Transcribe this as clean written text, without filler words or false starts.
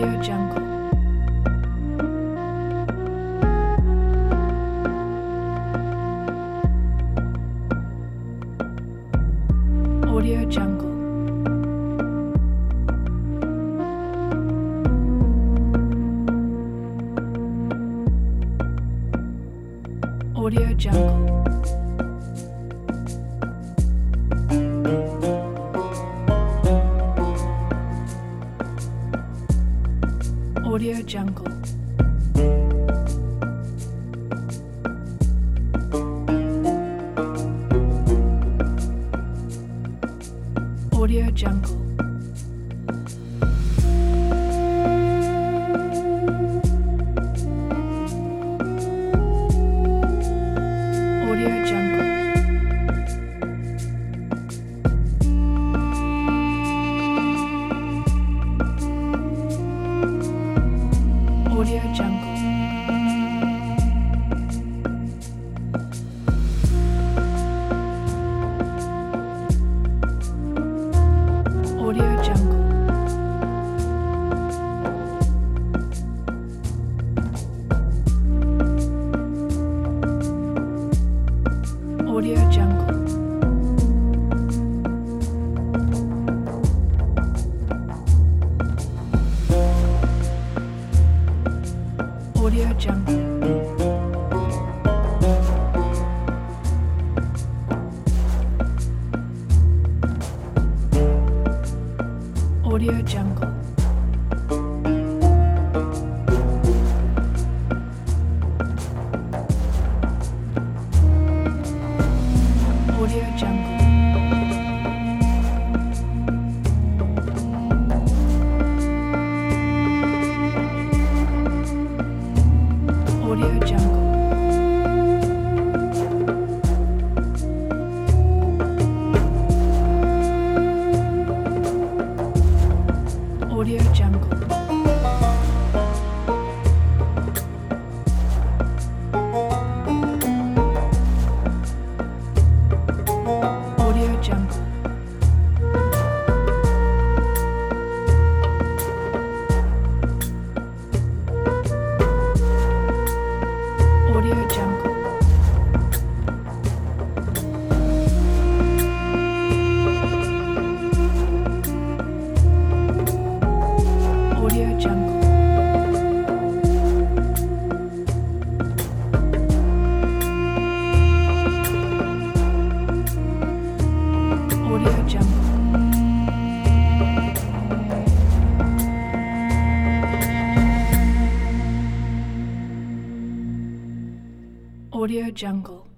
Audio Jungle. Audio Jungle. Audio Jungle. Audio Jungle. Audio Jungle. Audio Jungle. Audio Jungle. Audio Jungle. Audio Jungle. Audio Jungle. Audio Jungle. Audio Jungle. Audio Jungle. Audio Jungle. Audio Jungle. Audio Jungle. Audio Jungle. Audio Jungle. Audio Jungle.